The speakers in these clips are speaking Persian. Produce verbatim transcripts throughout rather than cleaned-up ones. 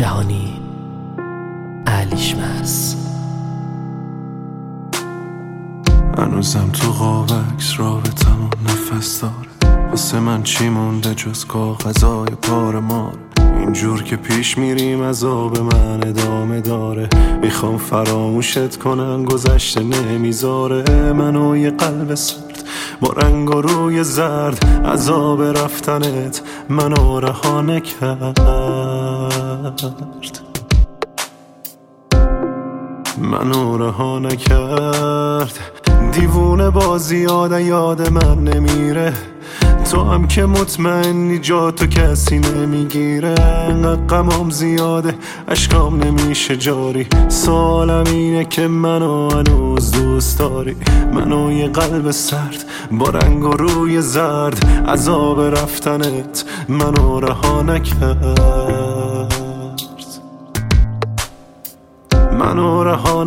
جهانی الیشمس. هنوزم تو قابکس رابطمون نفس داره، واسه من چی مونده جز کاغذای پار مار. اینجور که پیش میریم عذاب من ادامه داره، میخوام فراموشت کنم گذشته نمیذاره. منو یه قلب سرد با رنگ و روی زرد، عذاب رفتنت منو رها نکرد. منو رها نکرد. دیوونه بازی یاد یاد من نمیره، تو هم که مطمئنی جا تو کسی نمیگیره. انقدر غمام زیاده عشقام نمیشه جاری، سوالم اینه که منو هنوز دوست داری. منو یه قلب سرد با رنگ و روی زرد، عذاب رفتنت منو رها نکرد. منو رها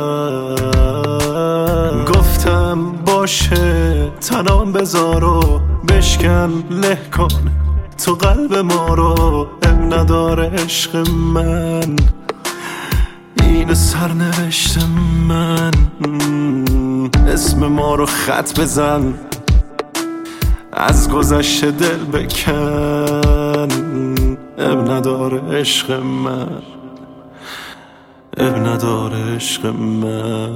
نکرد. گفتم باشه تنام بذار و بشکن له کن تو قلب ما رو، اب نداره عشق من این سرنوشت من. اسم ما رو خط بزن، از گذشته دل بکن، اب نداره عشق من، اب نداره عشق من.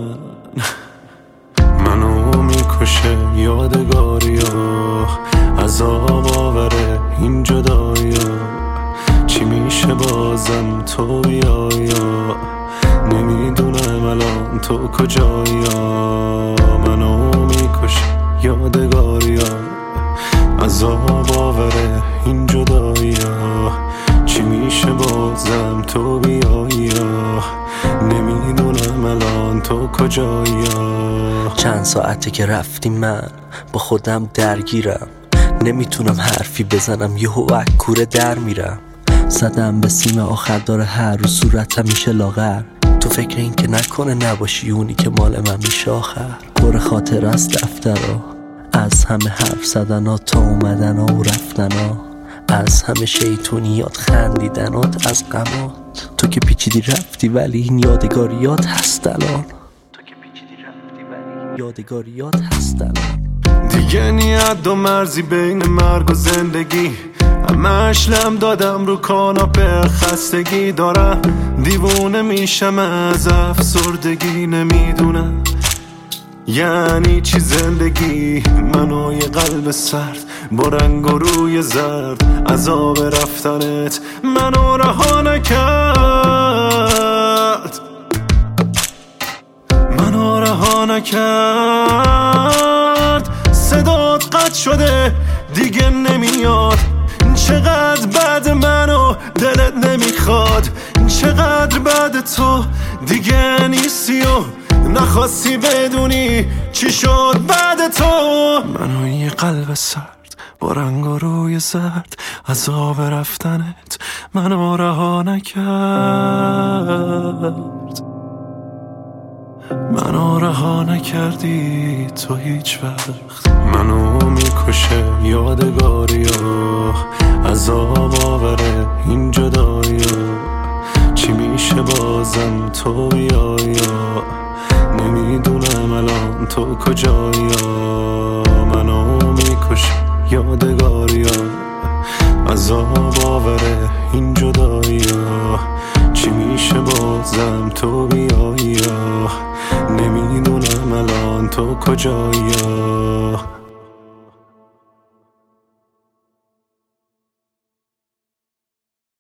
منو میکشه یادگاریا، عذاب آوره این جدایا. چی میشه بازم تو بیایا، نمیدونم الان تو کجایا. منو میکشه یادگاریا، عذاب آوره این جدایا. چی میشه بازم تو بیایا، نمیدونم الان تو کجایا. چند ساعته که رفتی من با خودم درگیرم، نمیتونم حرفی بزنم یهو کوره در میرم. زدم به سیم آخر داره هر رو صورتم میشه لاغر، تو فکر این که نکنه نباشی اونی که مال من میشه آخر. پر خاطر از دفترها، از همه حرف زدنها تا اومدنها و رفتنها، از همه شیطونیات خندیدنات از غمات. تو که پیچیدی رفتی ولی این یادگاریات هست الان، تو که پیچیدی رفتی ولی این یادگاریات هست الان. دیگه نیت و مرزی بین مرگ و زندگی، همش لم دادم رو کاناپه خستگی دارم. دیوونه میشم از افسردگی، نمیدونم یعنی چی زندگی. منو یه قلب سرد با رنگ و روی زرد، عذاب رفتنت منو رها نکرد. منو رها نکرد. صدات قطع شده دیگه نمیاد، چقدر بعد منو دلت نمیخواد. چقدر بعد تو دیگه نیستی و نخواستی بدونی چی شد بعد تو. منو یه قلب سرد با رنگ و روی زرد، عذاب رفتنت منو رها نکرد. منو رها نکردی تو هیچ وقت. منو میکشه یادگاریا، عذاب آوره این جدایا. چی میشه بازم تو بیایا، نمیدونم الان تو کجایا. منو میکشه یادگاریا، عذاب آوره این جدایا. چی میشه بازم تو بیایا، نمیدونم الان تو کجایا.